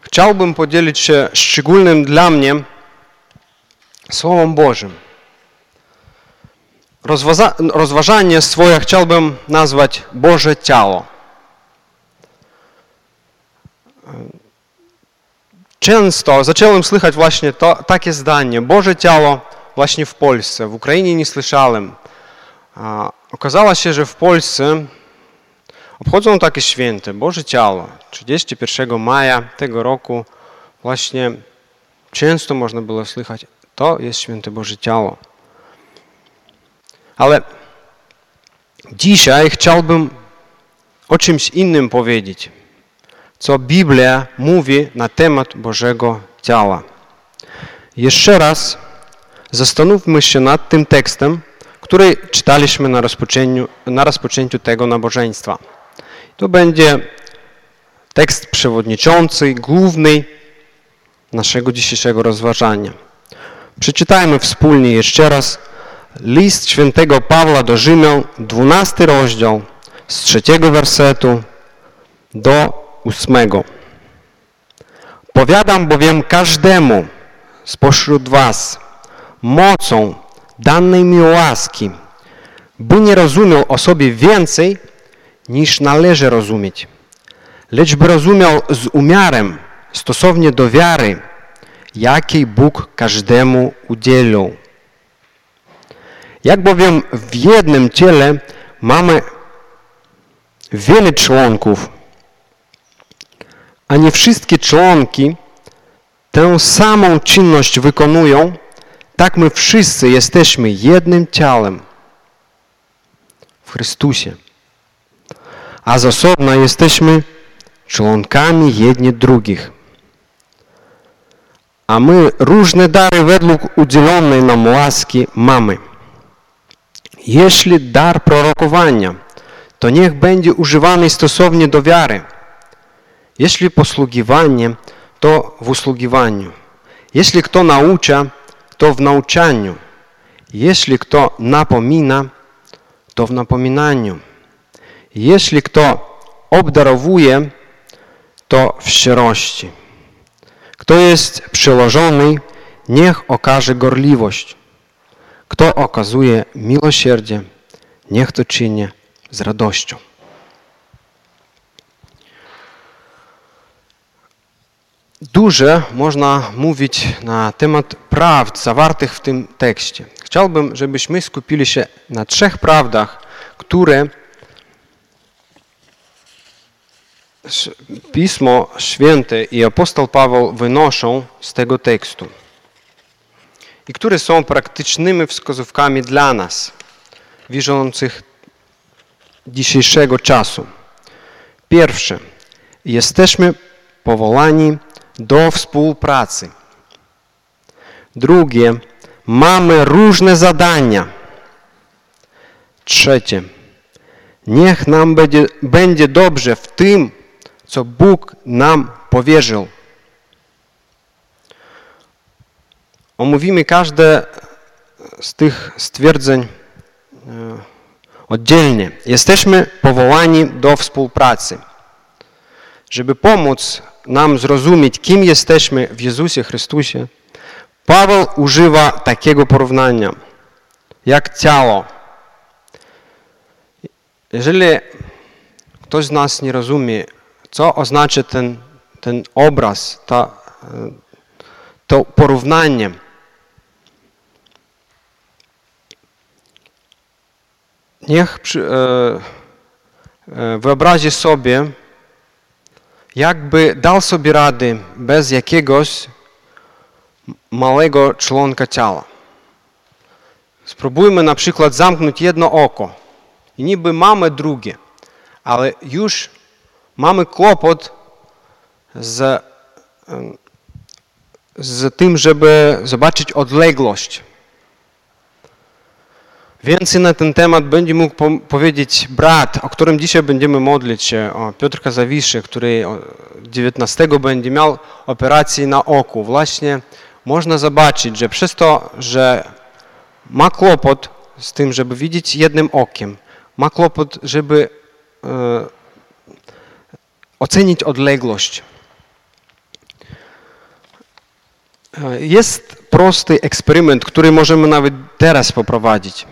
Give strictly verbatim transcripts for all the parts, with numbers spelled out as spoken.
chciałbym podzielić się szczególnym dla mnie Słowem Bożym. Rozwaza- rozważanie swoje chciałbym nazwać Boże Ciało. Często zacząłem słychać właśnie to, takie zdanie, Boże Ciało właśnie w Polsce. W Ukrainie nie słyszałem. A, okazało się, że w Polsce obchodzą takie święte, Boże Ciało. trzydziestego pierwszego maja tego roku właśnie często można było słychać, to jest święte Boże Ciało. Ale dzisiaj chciałbym o czymś innym powiedzieć, co Biblia mówi na temat Bożego Ciała. Jeszcze raz zastanówmy się nad tym tekstem, który czytaliśmy na rozpoczęciu, na rozpoczęciu tego nabożeństwa. To będzie tekst przewodniczący, główny naszego dzisiejszego rozważania. Przeczytajmy wspólnie jeszcze raz list świętego Pawła do Rzymian, dwunasty rozdział, z trzeciego wersetu do ósmego. Powiadam bowiem każdemu spośród was mocą danej mi łaski, by nie rozumiał o sobie więcej, niż należy rozumieć, lecz by rozumiał z umiarem, stosownie do wiary, jakiej Bóg każdemu udzielił. Jak bowiem w jednym ciele mamy wiele członków, a nie wszystkie członki tę samą czynność wykonują, tak my wszyscy jesteśmy jednym ciałem w Chrystusie, a z osobna jesteśmy członkami jedni drugich. A my różne dary według udzielonej nam łaski mamy. Jeśli dar prorokowania, to niech będzie używany stosownie do wiary. Jeśli posługiwanie, to w usługiwaniu. Jeśli kto naucza, to w nauczaniu. Jeśli kto napomina, to w napominaniu. Jeśli kto obdarowuje, to w szczerości. Kto jest przełożony, niech okaże gorliwość. Kto okazuje miłosierdzie, niech to czyni z radością. Dużo można mówić na temat prawd zawartych w tym tekście. Chciałbym, żebyśmy skupili się na trzech prawdach, które Pismo Święte i apostoł Paweł wynoszą z tego tekstu i które są praktycznymi wskazówkami dla nas, wierzących dzisiejszego czasu. Pierwsze, jesteśmy powołani do współpracy. Drugie, mamy różne zadania. Trzecie, niech nam będzie, będzie dobrze w tym, co Bóg nam powierzył. Omówimy każde z tych stwierdzeń oddzielnie. Jesteśmy powołani do współpracy. Żeby pomóc nam zrozumieć, kim jesteśmy w Jezusie Chrystusie, Paweł używa takiego porównania, jak ciało. Jeżeli ktoś z nas nie rozumie, co oznacza ten, ten obraz, ta, to porównanie, niech przy, e, e, wyobrazi sobie, jakby dał sobie rady bez jakiegoś małego członka ciała. Spróbujmy na przykład zamknąć jedno oko i niby mamy drugie, ale już mamy kłopot z, z tym, żeby zobaczyć odległość. Więcej na ten temat będzie mógł po- powiedzieć brat, o którym dzisiaj będziemy modlić się, o Piotr Kazawiszy, który dziewiętnastego będzie miał operację na oku. Właśnie można zobaczyć, że przez to, że ma kłopot z tym, żeby widzieć jednym okiem, ma kłopot, żeby e, ocenić odległość. Jest prosty eksperyment, który możemy nawet teraz poprowadzić.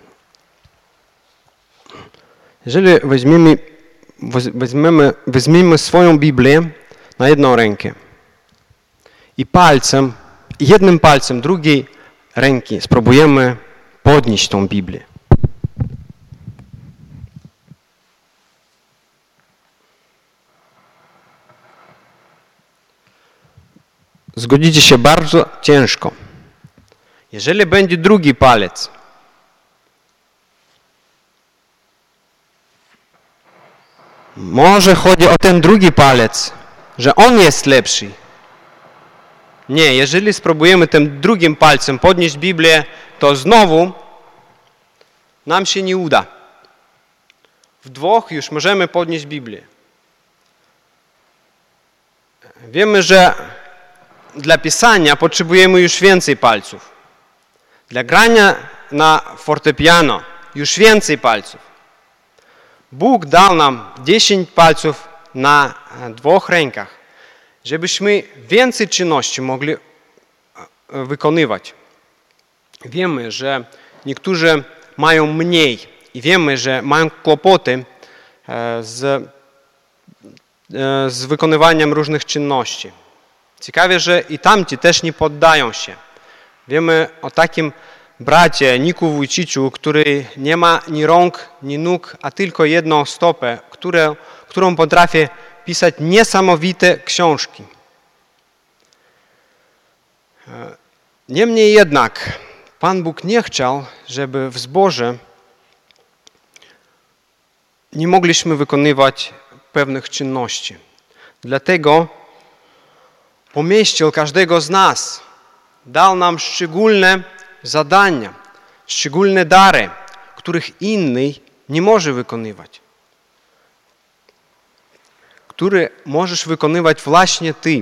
Jeżeli weźmiemy, weźmiemy, weźmiemy swoją Biblię na jedną rękę i palcem, jednym palcem drugiej ręki spróbujemy podnieść tą Biblię. Zgodzicie się, bardzo ciężko. Jeżeli będzie drugi palec, może chodzi o ten drugi palec, że on jest lepszy. Nie, jeżeli spróbujemy tym drugim palcem podnieść Biblię, to znowu nam się nie uda. W dwóch już możemy podnieść Biblię. Wiemy, że dla pisania potrzebujemy już więcej palców. Dla grania na fortepiano już więcej palców. Bóg dał nam dziesięć palców na dwóch rękach, żebyśmy więcej czynności mogli wykonywać. Wiemy, że niektórzy mają mniej i wiemy, że mają kłopoty z, z wykonywaniem różnych czynności. Ciekawe, że i tamci też nie poddają się. Wiemy o takim bracie Niku Wójciczu, który nie ma ni rąk, ni nóg, a tylko jedną stopę, które, którą potrafi pisać niesamowite książki. Niemniej jednak Pan Bóg nie chciał, żeby w zborze nie mogliśmy wykonywać pewnych czynności. Dlatego pomieścił każdego z nas, dał nam szczególne zadania, szczególne dary, których inny nie może wykonywać. Które możesz wykonywać właśnie ty.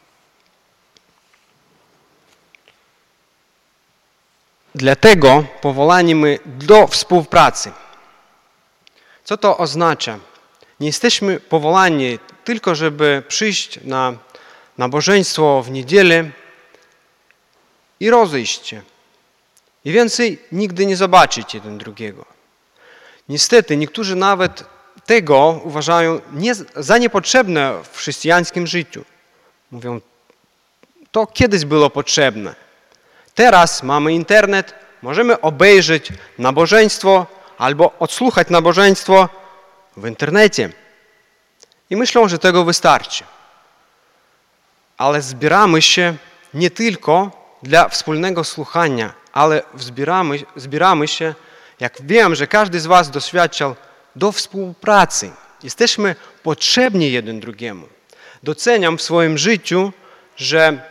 Dlatego powołani my do współpracy. Co to oznacza? Nie jesteśmy powołani tylko, żeby przyjść na nabożeństwo w niedzielę i rozejść się. I więcej nigdy nie zobaczyć jeden drugiego. Niestety niektórzy nawet tego uważają nie, za niepotrzebne w chrześcijańskim życiu. Mówią, to kiedyś było potrzebne. Teraz mamy internet, możemy obejrzeć nabożeństwo albo odsłuchać nabożeństwo w internecie. I myślą, że tego wystarczy. Ale zbieramy się nie tylko dla wspólnego słuchania, ale zbieramy, zbieramy się, jak wiem, że każdy z was doświadczał, do współpracy. Jesteśmy potrzebni jeden drugiemu. Doceniam w swoim życiu, że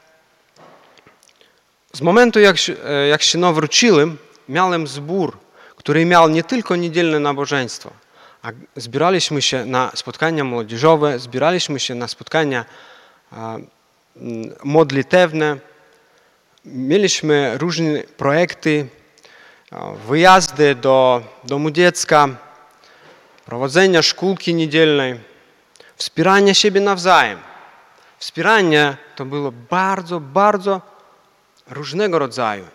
z momentu, jak, jak się nawróciłem, miałem zbór, który miał nie tylko niedzielne nabożeństwo, a zbieraliśmy się na spotkania młodzieżowe, zbieraliśmy się na spotkania a, modlitewne, mieliśmy różne projekty, wyjazdy do domu dziecka, prowadzenia szkółki niedzielnej, wspieranie siebie nawzajem. Wspieranie to było bardzo, bardzo różnego rodzaju.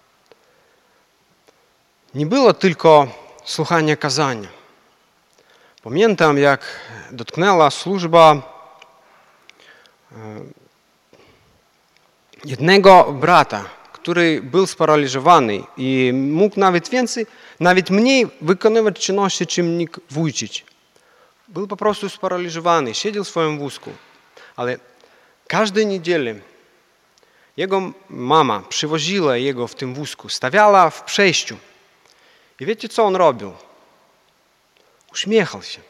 Nie było tylko słuchania kazania. Pamiętam, jak dotknęła służba jednego brata, który był sparaliżowany i mógł nawet więcej, nawet mniej wykonywać czynności, czym Nik Wójcic. Był po prostu sparaliżowany, siedział w swoim wózku. Ale każdej niedzieli jego mama przywoziła jego w tym wózku, stawiała w przejściu. I wiecie, co on robił? Uśmiechał się.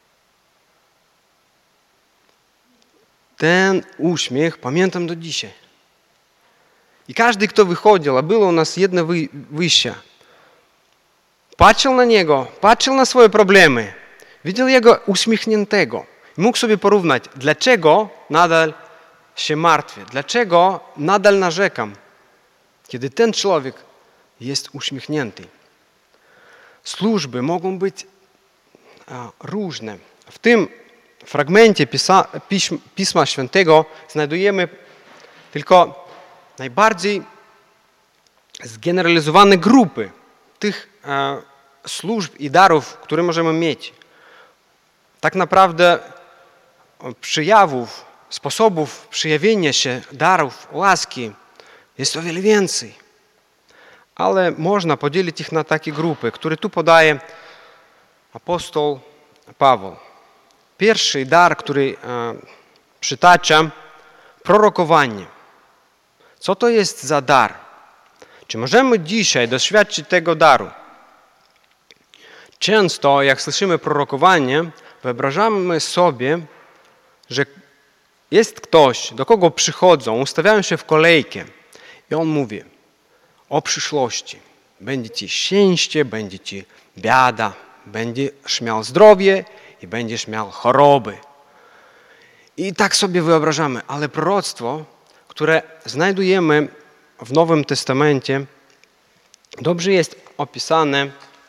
Ten uśmiech pamiętam do dzisiaj. I każdy, kto wychodził, a było u nas jedno wyjście, patrzył na niego, patrzył na swoje problemy, widział jego uśmiechniętego. I mógł sobie porównać, dlaczego nadal się martwię, dlaczego nadal narzekam, kiedy ten człowiek jest uśmiechnięty. Służby mogą być a, różne. W tym fragmencie Pisa, Pism, Pisma Świętego znajdujemy tylko najbardziej zgeneralizowane grupy tych e, służb i darów, które możemy mieć. Tak naprawdę przejawów, sposobów przejawienia się darów, łaski jest o wiele więcej. Ale można podzielić ich na takie grupy, które tu podaje apostoł Paweł. Pierwszy dar, który e, przytacza, prorokowanie. Co to jest za dar? Czy możemy dzisiaj doświadczyć tego daru? Często, jak słyszymy prorokowanie, wyobrażamy sobie, że jest ktoś, do kogo przychodzą, ustawiają się w kolejkę i on mówi o przyszłości. Będzie ci szczęście, będzie ci biada, będziesz miał zdrowie i będziesz miał choroby. I tak sobie wyobrażamy, ale proroctwo, które znajdujemy w Nowym Testamencie, dobrze jest opisane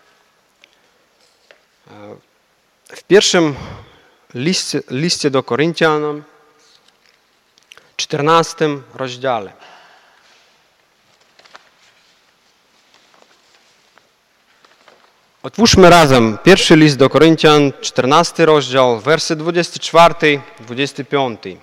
w pierwszym liście, liście do Koryntianom, czternastym rozdziale. Otwórzmy razem pierwszy list do Koryntian, czternasty rozdział, wersy dwudziesty czwarty, dwudziesty piąty.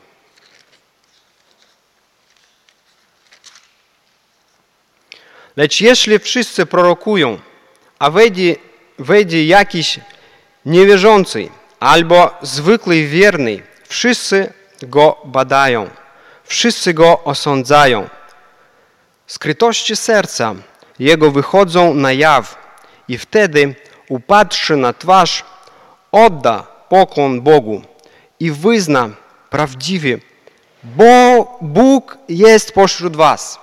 Lecz jeśli wszyscy prorokują, a wejdzie, wejdzie jakiś niewierzący albo zwykły wierny, wszyscy go badają, wszyscy go osądzają. Skrytości serca jego wychodzą na jaw i wtedy upatrzy na twarz, odda pokłon Bogu i wyzna prawdziwie, bo Bóg jest pośród was.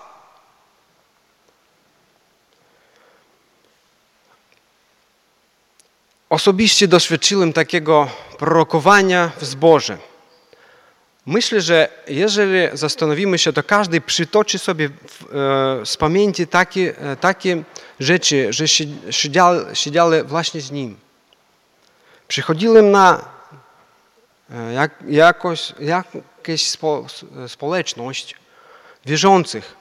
Osobiście doświadczyłem takiego prorokowania w zborze. Myślę, że jeżeli zastanowimy się, to każdy przytoczy sobie z pamięci takie, takie rzeczy, że siedział, siedziały właśnie z nim. Przychodziłem na jak, jakoś, jakąś spo, społeczność wierzących.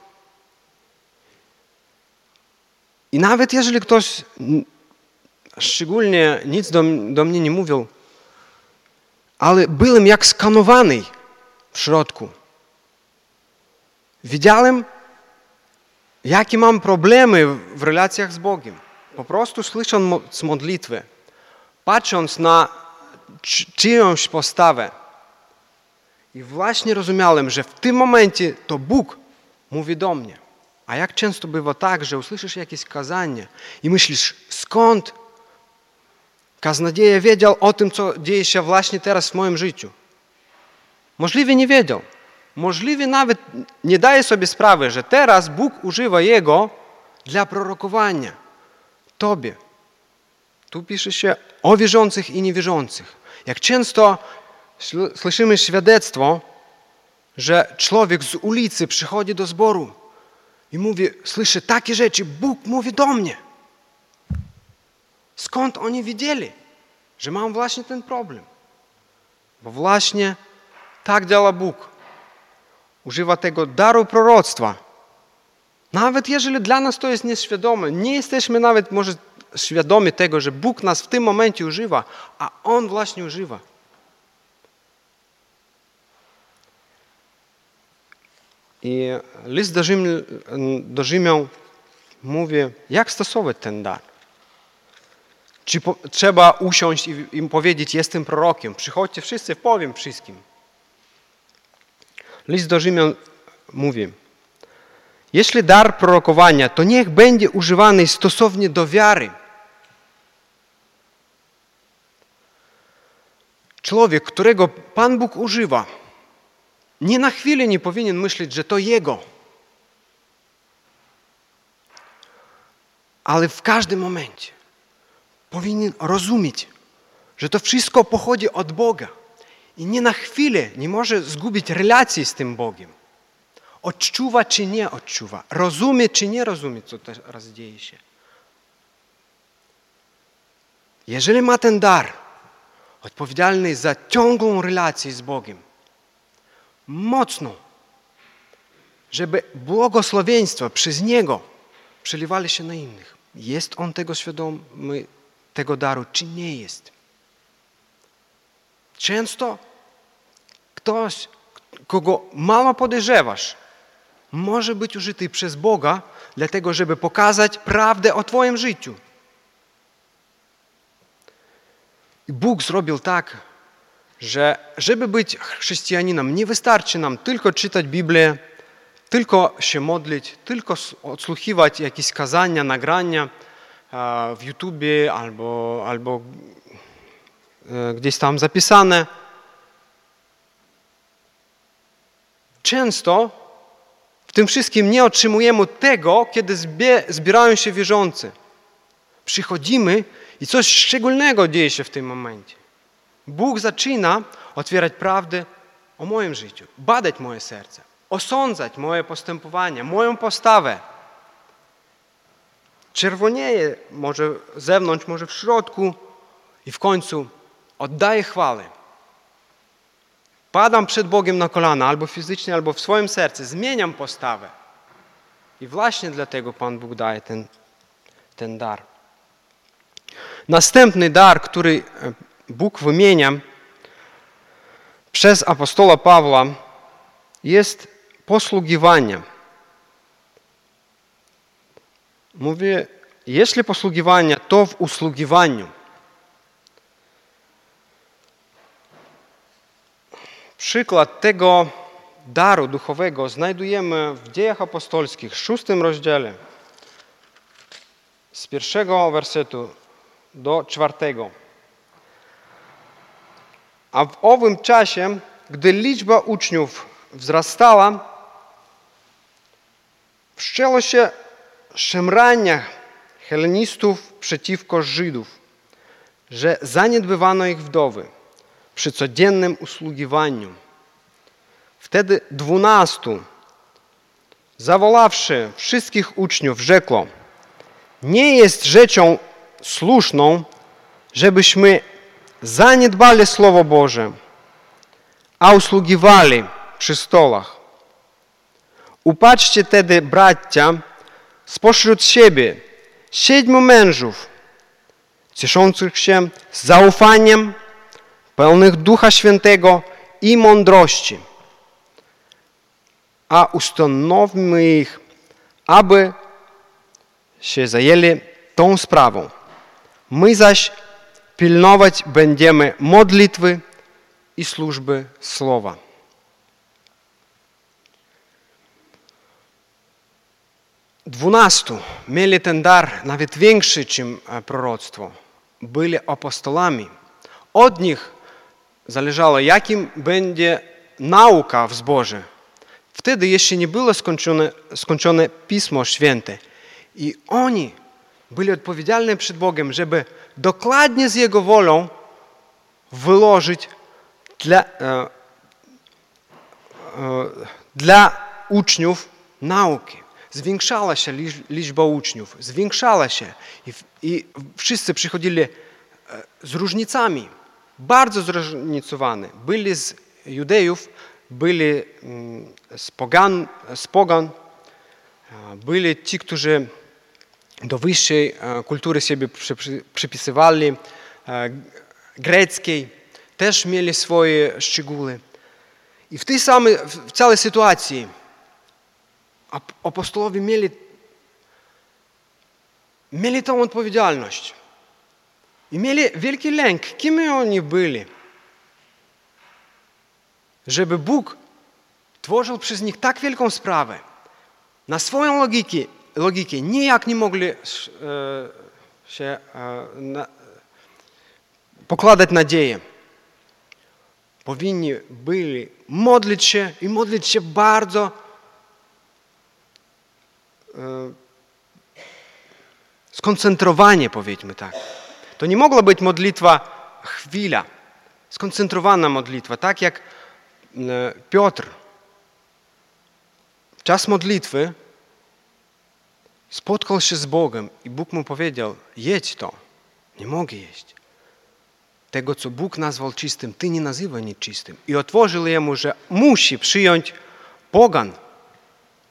I nawet jeżeli ktoś szczególnie nic do, do mnie nie mówił, ale byłem jak skanowany w środku. Widziałem, jakie mam problemy w relacjach z Bogiem. Po prostu słysząc modlitwę, patrząc na czyjąś postawę. I właśnie rozumiałem, że w tym momencie to Bóg mówi do mnie. A jak często bywa tak, że usłyszysz jakieś kazanie i myślisz, skąd kaznodzieja wiedział o tym, co dzieje się właśnie teraz w moim życiu. Możliwie nie wiedział. Możliwie nawet nie daje sobie sprawy, że teraz Bóg używa jego dla prorokowania tobie. Tu pisze się o wierzących i niewierzących. Jak często słyszymy świadectwo, że człowiek z ulicy przychodzi do zboru i mówi, słyszę takie rzeczy, Bóg mówi do mnie. Skąd oni wiedzieli, że mam właśnie ten problem? Bo właśnie tak działa Bóg. Używa tego daru proroctwa. Nawet jeżeli dla nas to jest nieświadome, nie jesteśmy nawet może świadomi tego, że Bóg nas w tym momencie używa, a On właśnie używa. I list do, Rzym, do Rzymian mówi, jak stosować ten dar. Czy po, trzeba usiąść i im powiedzieć, jestem prorokiem, przychodźcie wszyscy, powiem wszystkim. List do Rzymian mówi, jeśli dar prorokowania, to niech będzie używany stosownie do wiary. Człowiek, którego Pan Bóg używa, nie na chwilę nie powinien myśleć, że to Jego. Ale w każdym momencie powinien rozumieć, że to wszystko pochodzi od Boga. I nie na chwilę nie może zgubić relacji z tym Bogiem. Odczuwa czy nie odczuwa, rozumie czy nie rozumie, co teraz dzieje się. Jeżeli ma ten dar odpowiedzialny za ciągłą relację z Bogiem, mocno żeby błogosławieństwa przez Niego przelewali się na innych. Jest On tego świadomy, tego daru, czy nie jest? Często ktoś, kogo mało podejrzewasz, może być użyty przez Boga, dlatego żeby pokazać prawdę o Twoim życiu. I Bóg zrobił tak, że żeby być chrześcijaninem, nie wystarczy nam tylko czytać Biblię, tylko się modlić, tylko odsłuchiwać jakieś kazania, nagrania w YouTubie albo, albo gdzieś tam zapisane. Często w tym wszystkim nie otrzymujemy tego, kiedy zbierają się wierzący. Przychodzimy i coś szczególnego dzieje się w tym momencie. Bóg zaczyna otwierać prawdę o moim życiu, badać moje serce, osądzać moje postępowanie, moją postawę. Czerwonieje może z zewnątrz, może w środku i w końcu oddaję chwałę. Padam przed Bogiem na kolana, albo fizycznie, albo w swoim sercu, zmieniam postawę. I właśnie dlatego Pan Bóg daje ten, ten dar. Następny dar, który Bóg wymienia przez apostoła Pawła, jest posługiwanie. Mówię, jeśli posługiwanie, to w usługiwaniu. Przykład tego daru duchowego znajdujemy w Dziejach Apostolskich, w szóstym rozdziale, z pierwszego wersetu do czwartego. A w owym czasie, gdy liczba uczniów wzrastała, wszczęło się szemranie helenistów przeciwko Żydów, że zaniedbywano ich wdowy przy codziennym usługiwaniu. Wtedy dwunastu, zawoławszy wszystkich uczniów, rzekło: nie jest rzeczą słuszną, żebyśmy zaniedbali Słowo Boże, a usługiwali przy stołach. Upatrzcie tedy, bracia, spośród siebie siedmiu mężów, cieszących się zaufaniem, pełnych Ducha Świętego i mądrości, a ustanowmy ich, aby się zajęli tą sprawą. My zaś pilnować będziemy modlitwy i służby Słowa. Dwunastu mieli ten dar nawet większy niż proroctwo. Byli apostolami. Od nich zależało, jakim będzie nauka w zborze. Wtedy jeszcze nie było skończone, skończone Pismo Święte. I oni byli odpowiedzialni przed Bogiem, żeby dokładnie z Jego wolą wyłożyć dla, e, e, dla uczniów nauki. Zwiększała się liczba uczniów, zwiększała się i, i wszyscy przychodzili z różnicami, bardzo zróżnicowani. Byli z Judejów, byli z pogan, z pogan, byli ci, którzy do wyższej kultury siebie przypisywali, greckiej, też mieli swoje szczegóły. I w tej samej, w całej sytuacji apostolowie mieli, mieli tą odpowiedzialność. I mieli wielki lęk, kim oni byli. Żeby Bóg tworzył przez nich tak wielką sprawę. Na swoją logikę, logikę nijak nie mogli e, się e, na, pokładać nadzieję. Powinni byli modlić się i modlić się bardzo e, skoncentrowanie, powiedzmy tak. To nie mogła być modlitwa chwila, skoncentrowana modlitwa, tak jak Piotr w czas modlitwy spotkał się z Bogiem i Bóg mu powiedział: jedź to, nie mogę jeść. Tego, co Bóg nazwał czystym, ty nie nazywaj nieczystym. I otworzył jemu, że musi przyjąć pogan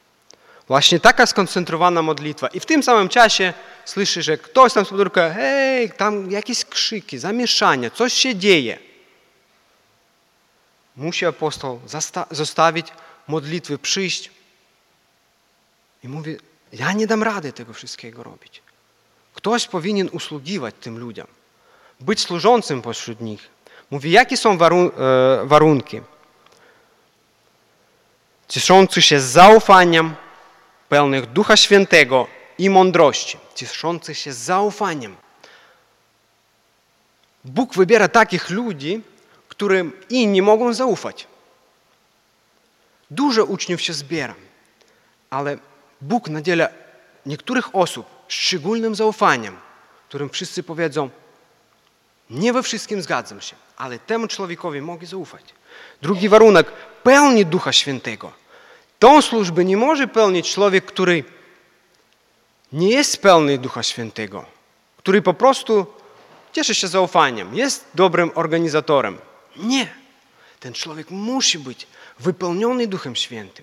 Właśnie taka skoncentrowana modlitwa. I w tym samym czasie słyszy, że ktoś tam z podwórka, hej, tam jakieś krzyki, zamieszanie, coś się dzieje. Musi apostoł zostawić modlitwy, przyjść i mówi, ja nie dam rady tego wszystkiego robić. Ktoś powinien usługiwać tym ludziom, być służącym pośród nich. Mówi, jakie są warun- e, warunki? Cieszący się z zaufaniem, pełnych Ducha Świętego i mądrości. Cieszący się z zaufaniem. Bóg wybiera takich ludzi, którym inni mogą zaufać. Dużo uczniów się zbiera, ale Bóg nadziela niektórych osób szczególnym zaufaniem, którym wszyscy powiedzą, nie we wszystkim zgadzam się, ale temu człowiekowi mogę zaufać. Drugi warunek, pełni Ducha Świętego. Tą służbę nie może pełnić człowiek, który nie jest pełny Ducha Świętego, który po prostu cieszy się zaufaniem, jest dobrym organizatorem. Nie. Ten człowiek musi być wypełniony Duchem Świętym.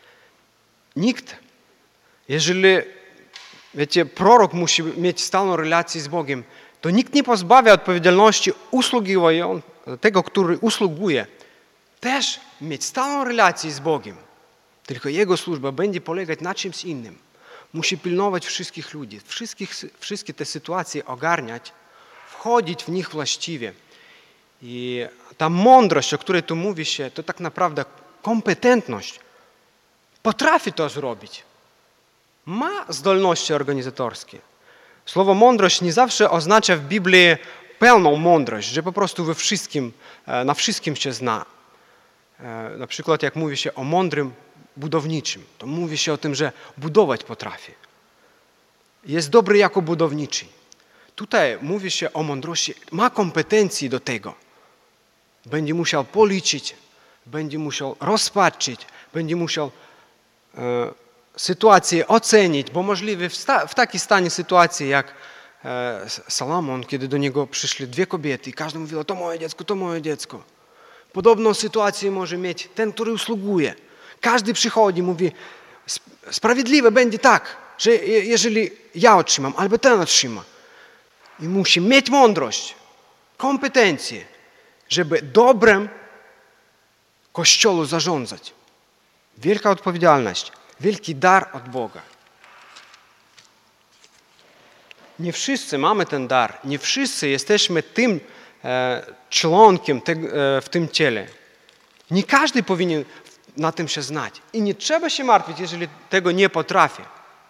Nikt, jeżeli, wiecie, prorok musi mieć stałą relację z Bogiem, to nikt nie pozbawia odpowiedzialności usługującego, tego, który usługuje, też mieć stałą relację z Bogiem. Tylko jego służba będzie polegać na czymś innym. Musi pilnować wszystkich ludzi, wszystkich, wszystkie te sytuacje ogarniać, wchodzić w nich właściwie. I ta mądrość, o której tu mówi się, to tak naprawdę kompetentność. Potrafi to zrobić. Ma zdolności organizatorskie. Słowo mądrość nie zawsze oznacza w Biblii pełną mądrość, że po prostu we wszystkim, na wszystkim się zna. Na przykład jak mówi się o mądrym budowniczym, to mówi się o tym, że budować potrafi. Jest dobry jako budowniczy. Tutaj mówi się o mądrości, ma kompetencje do tego. Będzie musiał policzyć, będzie musiał rozpatrzyć, będzie musiał e, sytuację ocenić, bo możliwe w, sta, w takiej stanie sytuacji jak e, Salomon, kiedy do niego przyszły dwie kobiety i każda mówiła, to moje dziecko, to moje dziecko. Podobną sytuację może mieć ten, który usługuje. Każdy przychodzi i mówi, sprawiedliwe będzie tak, że jeżeli ja otrzymam, albo ten otrzyma. I musi mieć mądrość, kompetencje, żeby dobrem Kościołu zarządzać. Wielka odpowiedzialność, wielki dar od Boga. Nie wszyscy mamy ten dar, nie wszyscy jesteśmy tym e, członkiem te, e, w tym ciele. Nie każdy powinien na tym się znać. I nie trzeba się martwić, jeżeli tego nie potrafi.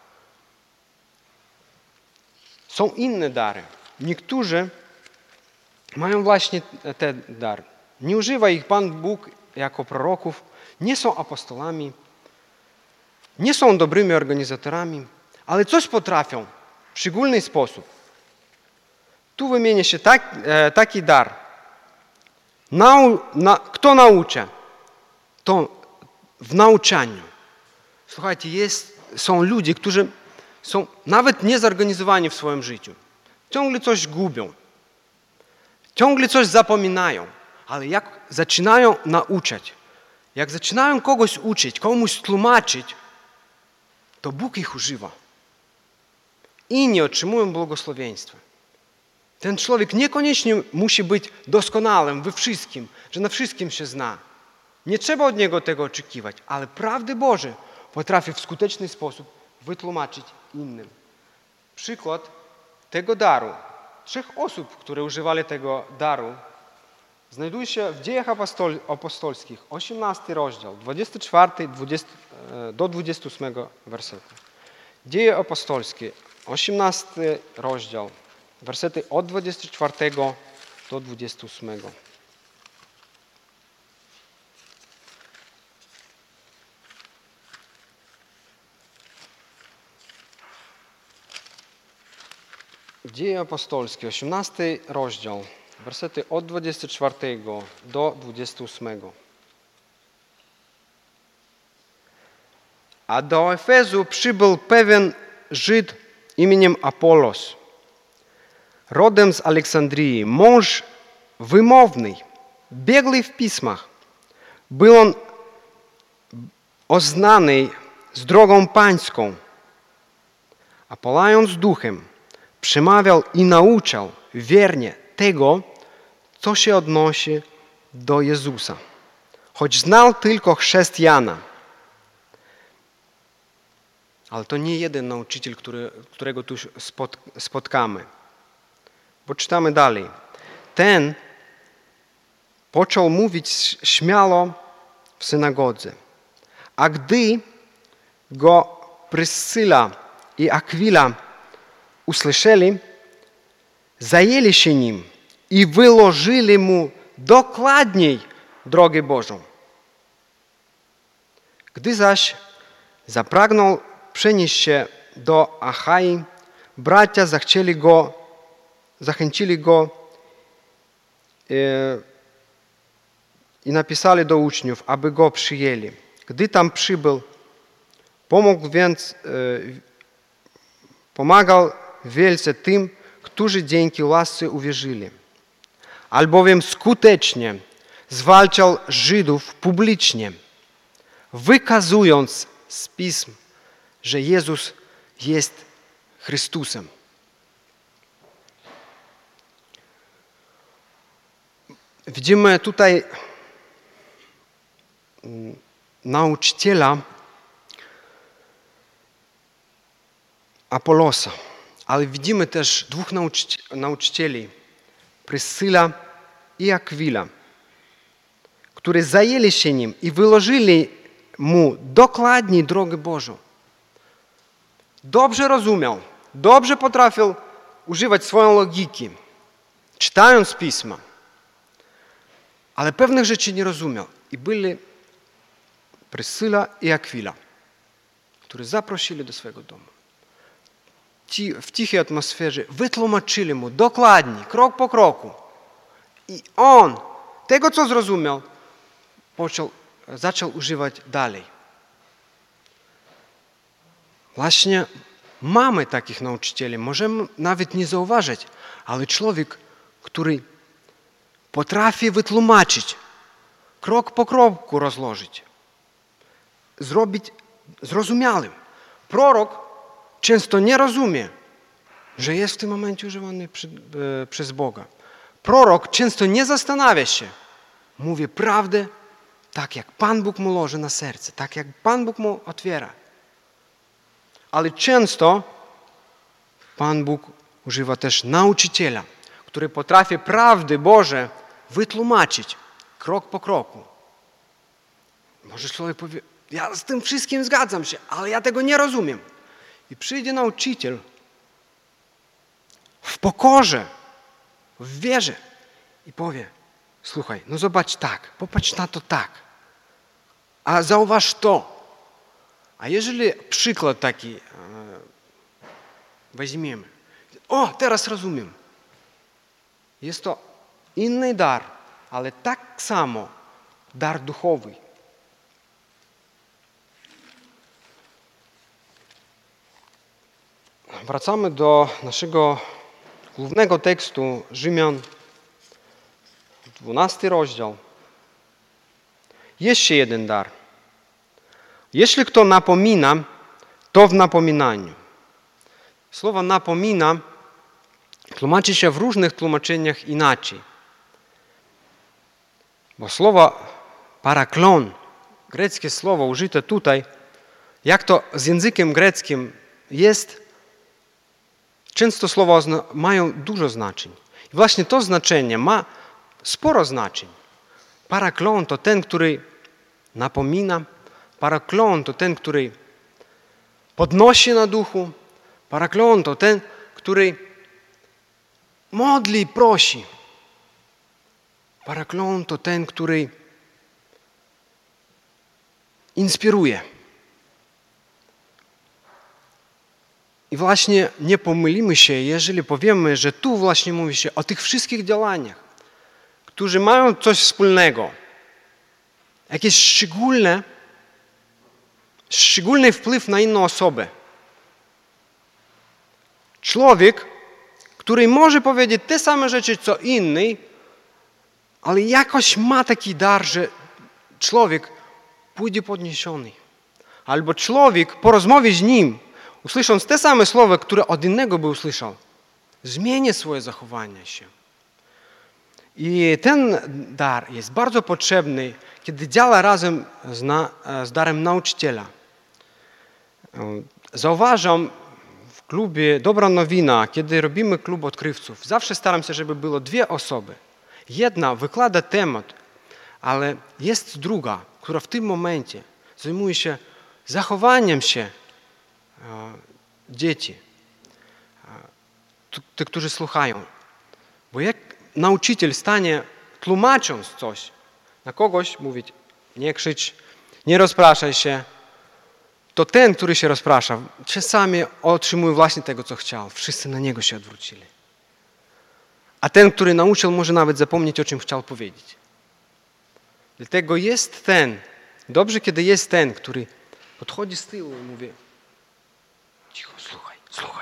Są inne dary. Niektórzy mają właśnie ten dar. Nie używa ich Pan Bóg jako proroków, nie są apostolami, nie są dobrymi organizatorami, ale coś potrafią w szczególny sposób. Tu wymienia się tak, e, taki dar. Nau, na, kto naucza? To w nauczaniu. Słuchajcie, jest, są ludzie, którzy są nawet niezorganizowani w swoim życiu. Ciągle coś gubią. Ciągle coś zapominają. Ale jak zaczynają nauczać, jak zaczynają kogoś uczyć, komuś tłumaczyć, to Bóg ich używa. Inni otrzymują błogosławieństwo. Ten człowiek niekoniecznie musi być doskonałym we wszystkim, że na wszystkim się zna. Nie trzeba od niego tego oczekiwać, ale prawdy Boże potrafi w skuteczny sposób wytłumaczyć innym. Przykład tego daru. Trzech osób, które używali tego daru, znajduje się w Dziejach Apostol- Apostolskich, osiemnasty rozdział, dwudziesty czwarty do dwudziestego ósmego wersetu. Dzieje Apostolskie, osiemnasty rozdział, wersety od dwudziestego czwartego do dwudziestego ósmego. Dzieje Apostolskie, osiemnasty rozdział, wersety od dwudziestego czwartego do dwudziestego ósmego. A do Efezu przybył pewien Żyd imieniem Apollos, rodem z Aleksandrii, mąż wymowny, biegły w pismach. Był on oznany z drogą pańską, a pałając duchem, przemawiał i nauczał wiernie tego, co się odnosi do Jezusa. Choć znał tylko chrzest Jana. Ale to nie jeden nauczyciel, który, którego tu spotkamy. Bo czytamy dalej. Ten począł mówić śmiało w synagodze. A gdy go Pryscyla i Akwila usłyszeli, zajęli się nim i wyłożyli mu dokładniej drogę Bożą. Gdy zaś zapragnął przenieść się do Achai, bracia zachcieli go, zachęcili go e, i napisali do uczniów, aby go przyjęli. Gdy tam przybył, pomógł więc, e, pomagał wielce tym, którzy dzięki łasce uwierzyli. Albowiem skutecznie zwalczał Żydów publicznie, wykazując z Pism, że Jezus jest Chrystusem. Widzimy tutaj nauczyciela Apolosa, ale widzimy też dwóch nauczycieli, Pryscyla i Akwila, którzy zajęli się nim i wyłożyli mu dokładnie drogę Bożą. Dobrze rozumiał, dobrze potrafił używać swojej logiki, czytając Pisma, ale pewnych rzeczy nie rozumiał. I byli Pryscyla i Akwila, którzy zaprosili do swojego domu. Ci, w cichej atmosferze wytłumaczyli mu dokładnie, krok po kroku. I on tego, co zrozumiał, począł, zaczął używać dalej. Właśnie mamy takich nauczycieli, możemy nawet nie zauważyć, ale człowiek, który potrafi wytłumaczyć, krok po kroku rozłożyć, zrobić zrozumiałym. Prorok często nie rozumie, że jest w tym momencie używany przez Boga. Prorok często nie zastanawia się, mówi prawdę tak, jak Pan Bóg mu loży na serce, tak jak Pan Bóg mu otwiera. Ale często Pan Bóg używa też nauczyciela, który potrafi prawdy Boże wytłumaczyć krok po kroku. Może człowiek powie, ja z tym wszystkim zgadzam się, ale ja tego nie rozumiem. I przyjdzie nauczyciel w pokorze, w wierze i powie, słuchaj, no zobacz tak, popatrz na to tak, a zauważ to. A jeżeli przykład taki e, weźmiemy, o, teraz rozumiem. Jest to inny dar, ale tak samo dar duchowy. Wracamy do naszego głównego tekstu Rzymian, dwunasty rozdział. Jeszcze jeden dar. Jeśli kto napomina, to w napominaniu. Słowo napomina tłumaczy się w różnych tłumaczeniach inaczej. Bo słowo paraklon, greckie słowo użyte tutaj, jak to z językiem greckim jest, często słowa mają dużo znaczeń. I właśnie to znaczenie ma sporo znaczeń. Paraklon to ten, który napomina. Paraklon to ten, który podnosi na duchu. Paraklon to ten, który modli i prosi. Paraklon to ten, który inspiruje. I właśnie nie pomylimy się, jeżeli powiemy, że tu właśnie mówi się o tych wszystkich działaniach, którzy mają coś wspólnego, jakieś szczególne, szczególny wpływ na inną osobę. Człowiek, który może powiedzieć te same rzeczy, co inny, ale jakoś ma taki dar, że człowiek pójdzie podniesiony. albo człowiek po rozmowie z nim, usłysząc te same słowa, które od innego by usłyszał, zmieni swoje zachowanie się. I ten dar jest bardzo potrzebny, kiedy działa razem z, na, z darem nauczyciela. Zauważam w klubie Dobra Nowina, kiedy robimy klub odkrywców, zawsze staram się, żeby było dwie osoby. Jedna wykłada temat, ale jest druga, która w tym momencie zajmuje się zachowaniem się dzieci, tych, którzy słuchają. Bo jak nauczyciel stanie tłumacząc coś, na kogoś mówić, nie krzycz, nie rozpraszaj się, to ten, który się rozprasza, czasami otrzymuje właśnie tego, co chciał. Wszyscy na niego się odwrócili. A ten, który nauczył, może nawet zapomnieć, o czym chciał powiedzieć. Dlatego jest ten, dobrze, kiedy jest ten, który podchodzi z tyłu i mówi, cicho, słuchaj, słuchaj.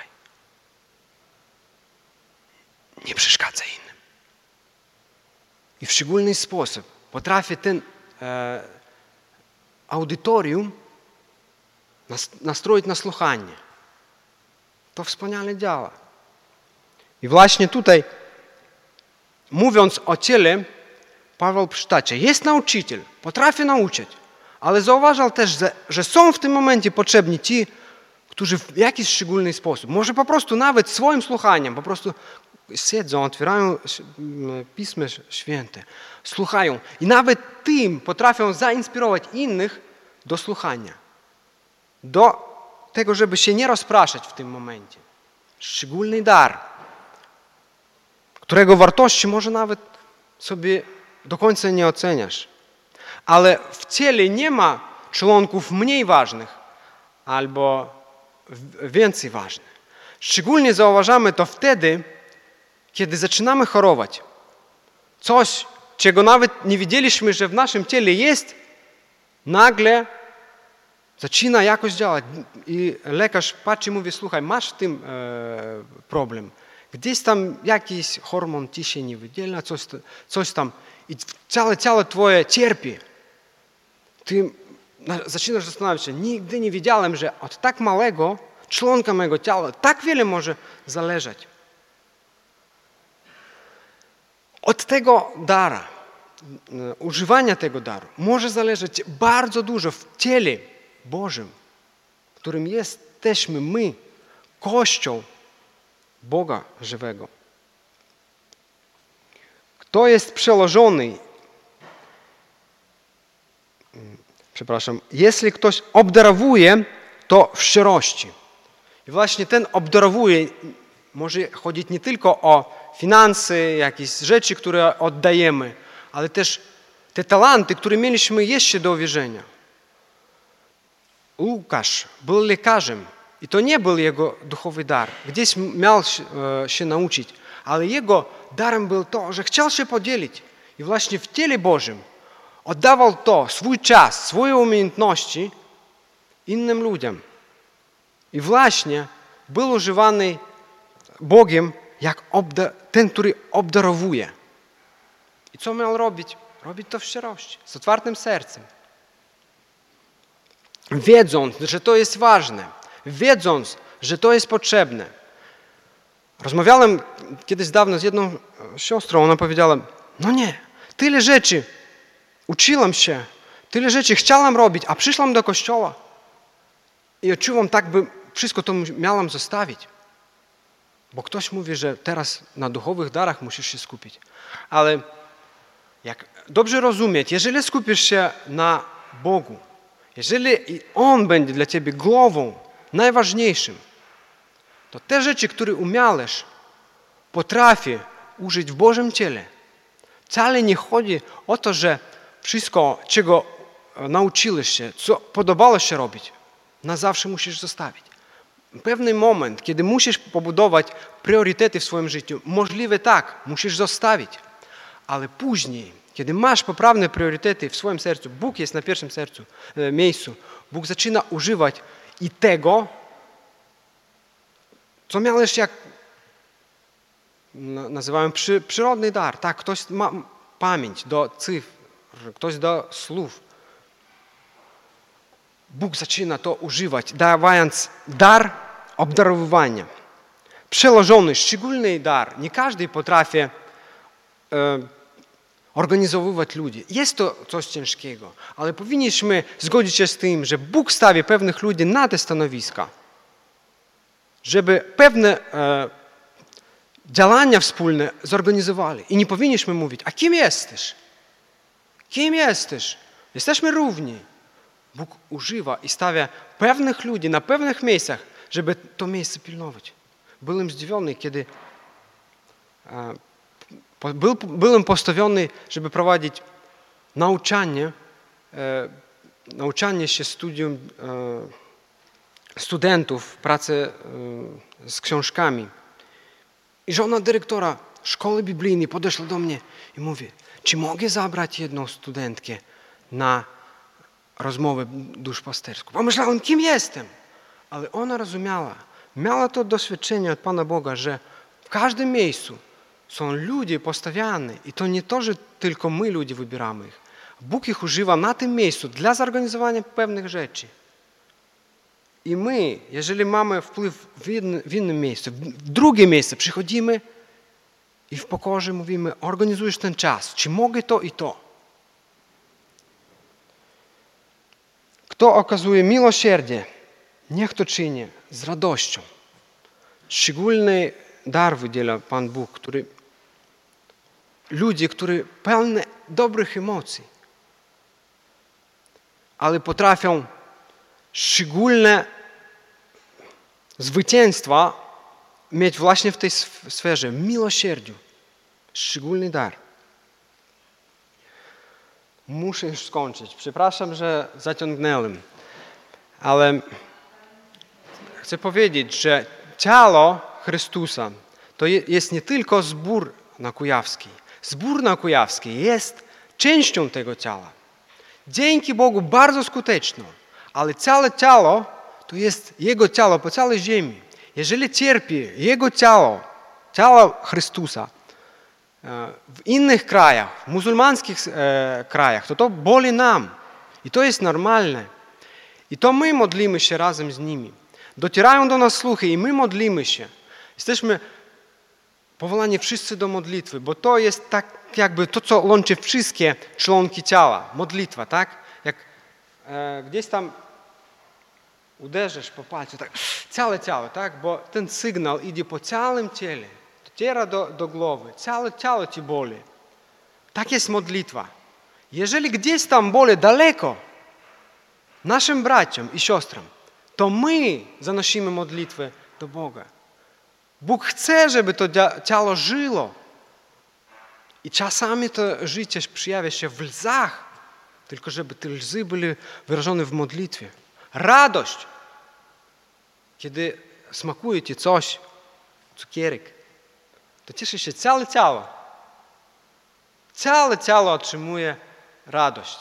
Nie przeszkadzaj innym. I w szczególny sposób potrafi ten e, audytorium nastroić na słuchanie. To wspaniale działa. I właśnie tutaj, mówiąc o ciele, Paweł przytacza, jest nauczyciel, potrafi nauczyć, ale zauważał też, że są w tym momencie potrzebni ci, którzy w jakiś szczególny sposób, może po prostu nawet swoim słuchaniem, po prostu siedzą, otwierają Pismo Święte, słuchają i nawet tym potrafią zainspirować innych do słuchania, do tego, żeby się nie rozpraszać w tym momencie. Szczególny dar, którego wartości może nawet sobie do końca nie oceniasz. Ale w ciele nie ma członków mniej ważnych albo więcej ważnych. Szczególnie zauważamy to wtedy, kiedy zaczynamy chorować. Coś, czego nawet nie wiedzieliśmy, że w naszym ciele jest, nagle zaczyna jakoś działać. I lekarz patrzy i mówi, słuchaj, masz w tym e, problem. Gdzieś tam jakiś hormon ci się nie wydziela, coś, coś tam. I całe ciało twoje cierpi. Ty zaczynasz zastanawiać się, nigdy nie wiedziałem, że od tak małego członka mojego ciała tak wiele może zależeć. Od tego dara, używania tego daru może zależeć bardzo dużo w ciele Bożym, którym jesteśmy my, Kościół Boga żywego. Kto jest przełożony, przepraszam, jeśli ktoś obdarowuje, to w szczerości. I właśnie ten obdarowuje, może chodzić nie tylko o finanse, jakieś rzeczy, które oddajemy, ale też te talenty, które mieliśmy jeszcze do uwierzenia. Łukasz był lekarzem i to nie był jego duchowy dar. Gdzieś miał się nauczyć, ale jego darem był to, że chciał się podzielić. I właśnie w ciele Bożym oddawał to, swój czas, swoje umiejętności innym ludziom. I właśnie był używany Bogiem jak obda- ten, który obdarowuje. I co miał robić? Robić to w szczerości, z otwartym sercem. Wiedząc, że to jest ważne, wiedząc, że to jest potrzebne. Rozmawiałem kiedyś dawno z jedną siostrą, ona powiedziała, no nie, tyle rzeczy uczyłam się, tyle rzeczy chciałam robić, a przyszłam do kościoła i odczuwam tak, by wszystko to miałam zostawić. Bo ktoś mówi, że teraz na duchowych darach musisz się skupić. Ale jak dobrze rozumieć, jeżeli skupisz się na Bogu, jeżeli On będzie dla ciebie głową, najważniejszym, to te rzeczy, które umiałeś, potrafi użyć w Bożym ciele. Wcale nie chodzi o to, że wszystko, czego nauczyłeś się, co podobało się robić, na zawsze musisz zostawić. Pewny moment, kiedy musisz pobudować priorytety w swoim życiu, możliwe tak, musisz zostawić. Ale później, kiedy masz poprawne priorytety w swoim sercu, Bóg jest na pierwszym sercu, e, miejscu, Bóg zaczyna używać i tego, co miałeś jak, nazywamy przy, przyrodny dar. Tak, ktoś ma pamięć do cyfr, ktoś do słów. Bóg zaczyna to używać, dając dar obdarowywania. Przełożony, szczególny dar. Nie każdy potrafi e, organizować ludzi. Jest to coś ciężkiego, ale powinniśmy zgodzić się z tym, że Bóg stawia pewnych ludzi na te stanowiska, żeby pewne e, działania wspólne zorganizowali. I nie powinniśmy mówić, a kim jesteś? Kim jesteś? Jesteśmy równi. Bóg używa i stawia pewnych ludzi na pewnych miejscach, żeby to miejsce pilnować. Byłem zdziwiony, kiedy e, Był, byłem postawiony, żeby prowadzić nauczanie, e, nauczanie się studium e, studentów, pracę e, z książkami. I żona dyrektora szkoły biblijnej podeszła do mnie i mówi, czy mogę zabrać jedną studentkę na rozmowę duszpasterską? Pomyślałem, kim jestem? Ale ona rozumiała, miała to doświadczenie od Pana Boga, że w każdym miejscu są ludzie postawiani i to nie to, że tylko my ludzie wybieramy ich. Bóg ich używa na tym miejscu dla zorganizowania pewnych rzeczy. I my, jeżeli mamy wpływ w, jednym, w innym miejscu, w drugie miejsce przychodzimy i w pokorze mówimy, organizujesz ten czas, czy mogę to i to. Kto okazuje miłosierdzie, niech to czyni z radością. Szczególny dar wydziela Pan Bóg, który ludzie, którzy pełni dobrych emocji, ale potrafią szczególne zwycięstwa mieć właśnie w tej sferze miłosierdziu. Szczególny dar. Muszę już skończyć. Przepraszam, że zaciągnąłem, ale chcę powiedzieć, że ciało Chrystusa to jest nie tylko zbór na Kujawskiej. Zbór na Kujawskiej jest częścią tego ciała. Dzięki Bogu bardzo skuteczną, ale całe ciało to jest Jego ciało po całej ziemi. Jeżeli cierpi Jego ciało, ciało Chrystusa w innych krajach, w muzułmańskich krajach, to to boli nam. I to jest normalne. I to my modlimy się razem z nimi. Docierają do nas słuchy i my modlimy się. Jesteśmy powołani wszyscy do modlitwy, bo to jest tak jakby to, co łączy wszystkie członki ciała. Modlitwa, tak? Jak e, gdzieś tam uderzysz po palcu, tak, całe ciało, tak? Bo ten sygnał idzie po całym ciele, dociera do, do głowy, całe ciało ci boli. Tak jest modlitwa. Jeżeli gdzieś tam boli daleko naszym braciom i siostrom, to my zanosimy modlitwę do Boga. Bóg chce, żeby to ciało żyło. I czasami to życie przejawia się w łzach, tylko żeby te łzy były wyrażone w modlitwie. Radość, kiedy smakuje ci coś, cukierek, to cieszy się całe ciało. Całe ciało otrzymuje radość.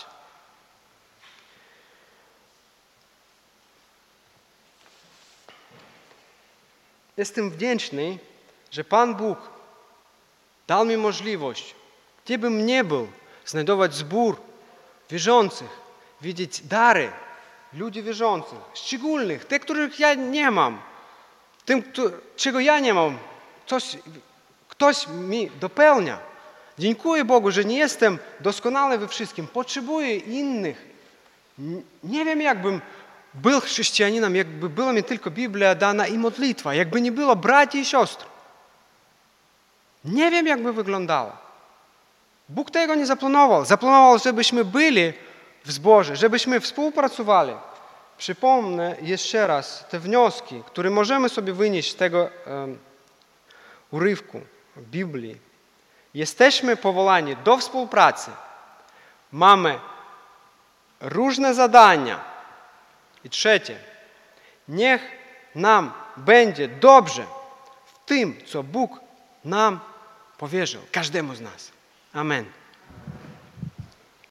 Jestem wdzięczny, że Pan Bóg dał mi możliwość, gdzie bym nie był, znajdować zbór wierzących, widzieć dary ludzi wierzących, szczególnych, tych, których ja nie mam, tym, czego ja nie mam, coś, ktoś mi dopełnia. Dziękuję Bogu, że nie jestem doskonały we wszystkim, potrzebuję innych. Nie wiem, jakbym był chrześcijaninem, jakby była mi tylko Biblia dana i modlitwa, jakby nie było braci i siostry. Nie wiem, jakby wyglądało. Bóg tego nie zaplanował. Zaplanował, żebyśmy byli w zborze, żebyśmy współpracowali. Przypomnę jeszcze raz te wnioski, które możemy sobie wynieść z tego um, urywku Biblii. Jesteśmy powołani do współpracy. Mamy różne zadania. I trzecie, niech nam będzie dobrze w tym, co Bóg nam powierzył, każdemu z nas. Amen.